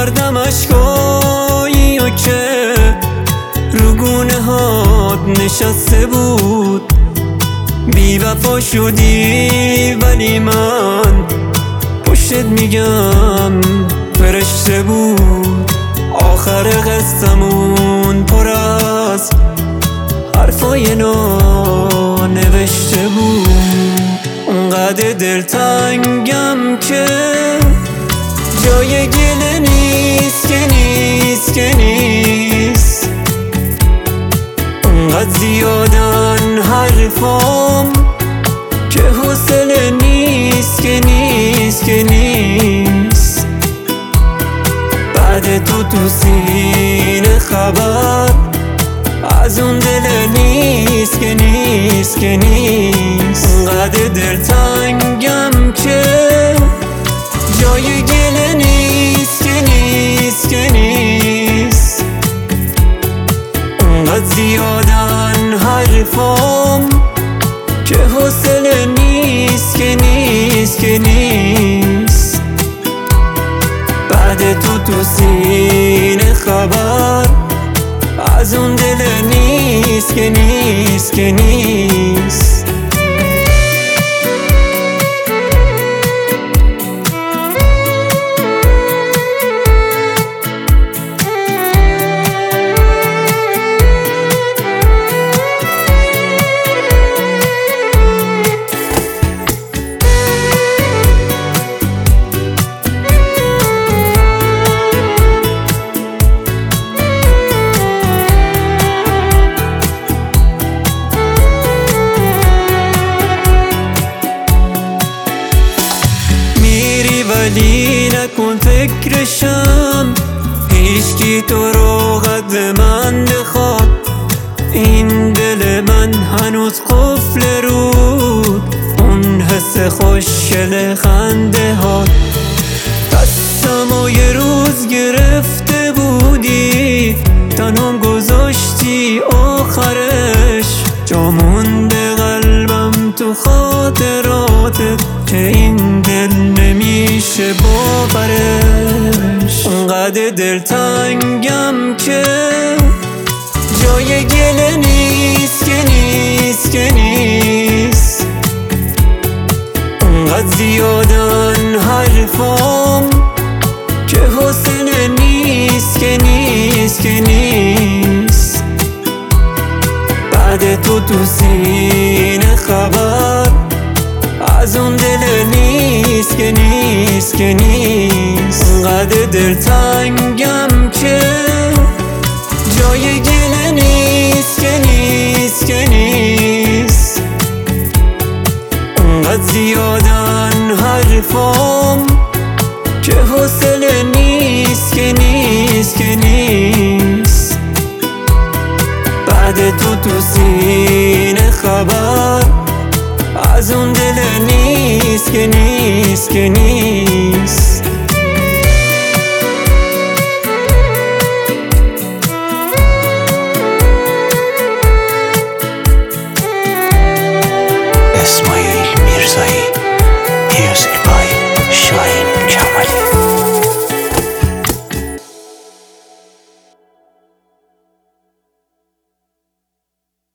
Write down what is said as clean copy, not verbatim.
کردم اشکایی و که رو گونه هات نشسته بود. بی وفا شدی ولی من پشتت میگم فرشته بود. آخر قصه‌مون پر از حرفای نانوشته بود. اونقدر دلتنگم که جای گله نیست که نیست که نیست. اونقدر زیادن حرفام که حوصله نیست که نیست که نیست. بعد تو سینه خبر از اون دل نیست که نیست که نیست. اونقدر دلتنگم که جای گله نیست که نیست که نیست. اونقدر زیادن حرفام که حوصله نیست که نیست که نیست. بعد تو سینه خبر از اون دل نیست که نیست که نیست. ولی نکن فکرشم هیچکی تو رو قد من بخواد. این دل من هنوز قفل رود اون حس خوشگل خنده ها. دستمو یه روز گرفته بودی تنها گذاشتی آخرش. جا مونده قلبم تو خاطراتت که این دل نمیشه باورش. اونقدر دلتنگم که جای گله نیست که نیست که نیست. اونقدر زیادن حرفام که حوصله نیست که نیست که نیست. بعد تو سینه خبر از اون دل نیست که نیست که نیست. اونقدر دلتنگم که جای گله نیست که نیست که نیست. اونقدر زیادن حرفام که حوصله نیست که نیست که نیست. بعد تو سینه خبر از اون دل نیست که نیست که نیست. اسماعیل میرزایی.